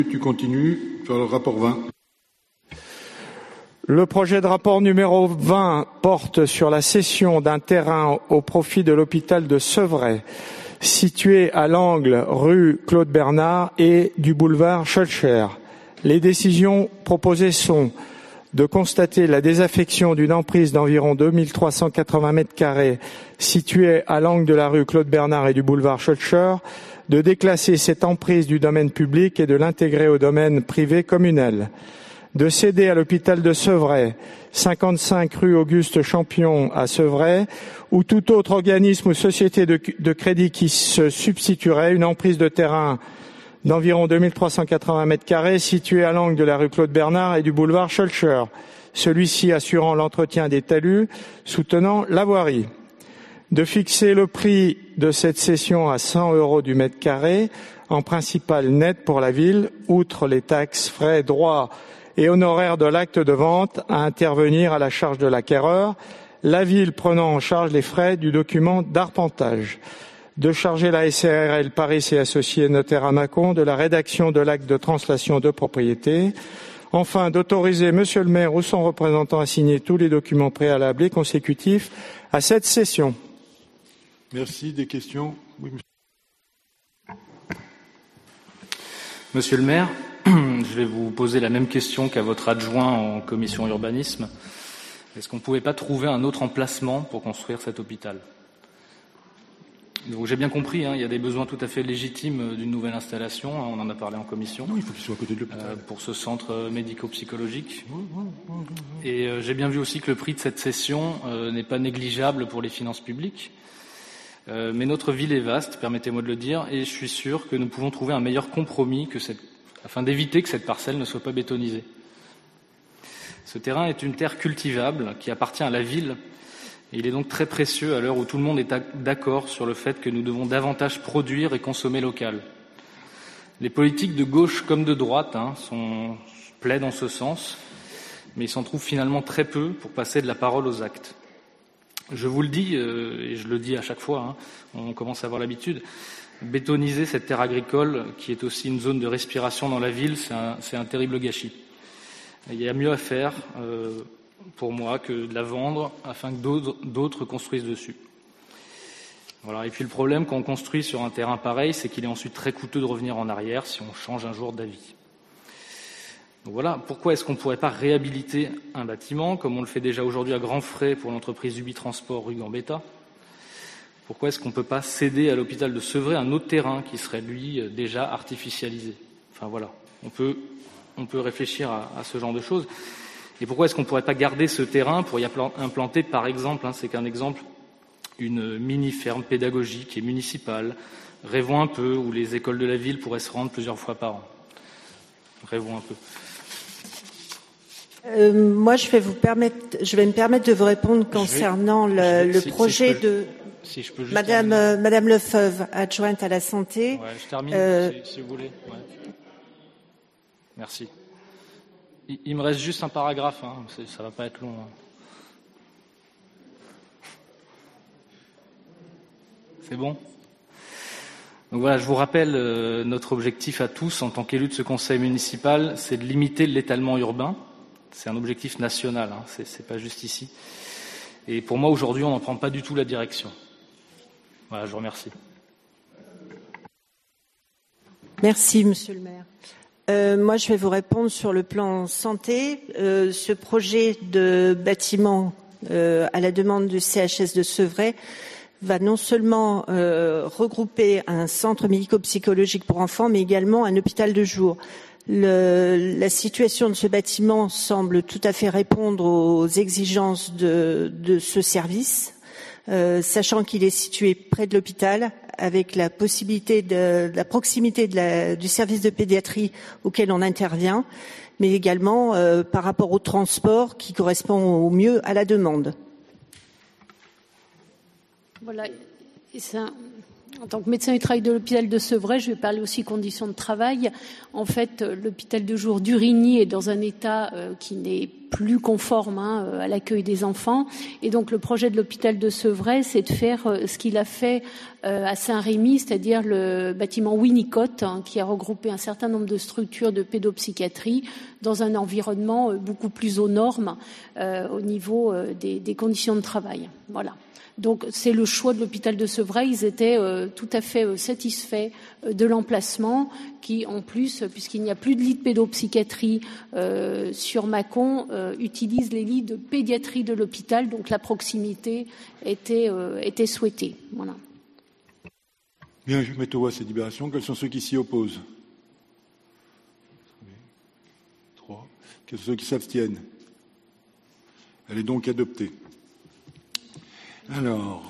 Tu continues sur le rapport 20. Le projet de rapport numéro 20 porte sur la cession d'un terrain au profit de l'hôpital de Seuvray, situé à l'angle rue Claude Bernard et du boulevard Schœlcher. Les décisions proposées sont de constater la désaffection d'une emprise d'environ 2380 mètres carrés située à l'angle de la rue Claude Bernard et du boulevard Schœlcher, de déclasser cette emprise du domaine public et de l'intégrer au domaine privé communal, de céder à l'hôpital de Seuvray, 55 rue Auguste Champion à Seuvray, ou tout autre organisme ou société de crédit qui se substituerait, une emprise de terrain d'environ 2380 mètres carrés située à l'angle de la rue Claude Bernard et du boulevard Schœlcher, celui-ci assurant l'entretien des talus soutenant la voirie. De fixer le prix de cette cession à 100 € du mètre carré, en principal net pour la ville, outre les taxes, frais, droits et honoraires de l'acte de vente à intervenir à la charge de l'acquéreur, la ville prenant en charge les frais du document d'arpentage. De charger la SARL Paris et associés notaires à Mâcon de la rédaction de l'acte de translation de propriété. Enfin, d'autoriser Monsieur le maire ou son représentant à signer tous les documents préalables et consécutifs à cette session. Merci. Des questions? Oui, monsieur. Monsieur le maire, je vais vous poser la même question qu'à votre adjoint en commission urbanisme. Est-ce qu'on ne pouvait pas trouver un autre emplacement pour construire cet hôpital? Donc j'ai bien compris, il y a des besoins tout à fait légitimes d'une nouvelle installation, on en a parlé en commission. Non, il faut qu'il soit à côté de l'hôpital. Pour ce centre médico-psychologique. Et j'ai bien vu aussi que le prix de cette cession n'est pas négligeable pour les finances publiques. Mais notre ville est vaste, permettez-moi de le dire, et je suis sûr que nous pouvons trouver un meilleur compromis afin d'éviter que cette parcelle ne soit pas bétonisée. Ce terrain est une terre cultivable qui appartient à la ville. Et il est donc très précieux à l'heure où tout le monde est d'accord sur le fait que nous devons davantage produire et consommer local. Les politiques de gauche comme de droite plaident en ce sens, mais il s'en trouve finalement très peu pour passer de la parole aux actes. Je vous le dis, et je le dis à chaque fois, on commence à avoir l'habitude, bétoniser cette terre agricole, qui est aussi une zone de respiration dans la ville, c'est un terrible gâchis. Il y a mieux à faire pour moi que de la vendre afin que d'autres construisent dessus. Voilà. Et puis le problème quand on construit sur un terrain pareil, c'est qu'il est ensuite très coûteux de revenir en arrière si on change un jour d'avis. Donc voilà, pourquoi est-ce qu'on ne pourrait pas réhabiliter un bâtiment, comme on le fait déjà aujourd'hui à grands frais pour l'entreprise Ubitransport rue Gambetta? Pourquoi est-ce qu'on ne peut pas céder à l'hôpital de Seuvray un autre terrain qui serait, lui, déjà artificialisé? Enfin voilà, on peut réfléchir à ce genre de choses. Et pourquoi est-ce qu'on ne pourrait pas garder ce terrain pour y implanter, par exemple, c'est qu'un exemple, une mini-ferme pédagogique et municipale, rêvons un peu, où les écoles de la ville pourraient se rendre plusieurs fois par an. Rêvons un peu. Moi, je vais me permettre de vous répondre concernant le projet de Madame Lefeuve, adjointe à la santé. Ouais, je termine, si vous voulez. Ouais. Merci. Il me reste juste un paragraphe, ça va pas être long. C'est bon? Donc voilà, je vous rappelle, notre objectif à tous, en tant qu'élus de ce conseil municipal, c'est de limiter l'étalement urbain. C'est un objectif national, c'est pas juste ici. Et pour moi, aujourd'hui, on n'en prend pas du tout la direction. Voilà, je vous remercie. Merci, monsieur le maire. Moi, je vais vous répondre sur le plan santé. Ce projet de bâtiment à la demande du CHS de Seuvray va non seulement regrouper un centre médico-psychologique pour enfants, mais également un hôpital de jour. La situation de ce bâtiment semble tout à fait répondre aux exigences de ce service, sachant qu'il est situé près de l'hôpital, avec la possibilité la proximité du service de pédiatrie auquel on intervient, mais également par rapport au transport qui correspond au mieux à la demande. Voilà, En tant que médecin du travail de l'hôpital de Sevray, je vais parler aussi conditions de travail. En fait, l'hôpital de jour d'Urigny est dans un état qui n'est plus conforme à l'accueil des enfants. Et donc, le projet de l'hôpital de Sevray, c'est de faire ce qu'il a fait à Saint-Rémy, c'est-à-dire le bâtiment Winnicott, qui a regroupé un certain nombre de structures de pédopsychiatrie dans un environnement beaucoup plus aux normes au niveau des conditions de travail. Voilà. Donc c'est le choix de l'hôpital de Sevray. Ils étaient tout à fait satisfaits de l'emplacement qui, en plus, puisqu'il n'y a plus de lit de pédopsychiatrie sur Mâcon, utilise les lits de pédiatrie de l'hôpital. Donc la proximité était souhaitée. Voilà. Bien, je mets au voie cette délibération. Quels sont ceux qui s'y opposent? 3. Quels sont ceux qui s'abstiennent? Elle est donc adoptée. Alors,